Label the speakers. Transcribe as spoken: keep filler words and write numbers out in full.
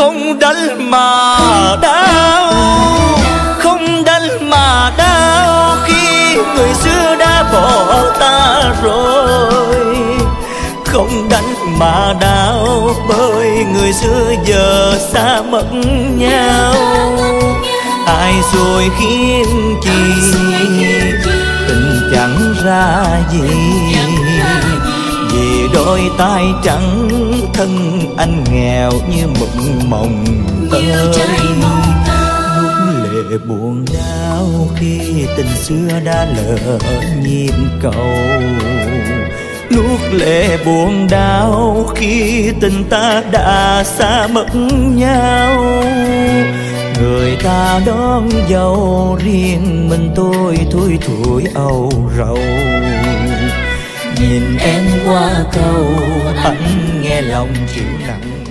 Speaker 1: không đánh mà đau, không đánh mà đau khi người xưa đã bỏ ta rồi. Không đánh mà đau bởi người xưa giờ xa mất nhau. Ai rồi khiến chi tình chẳng ra gì, vì đôi tay trắng thân anh nghèo như mộng mộng tơi. Nuốt lệ buồn đau khi tình xưa đã lỡ nhịp cầu, nuốt lệ buồn đau khi tình ta đã xa mất nhau. Người ta đón dâu riêng mình tôi thui thủi âu rầu. Nhìn em qua cầu anh nghe lòng chịu nặng.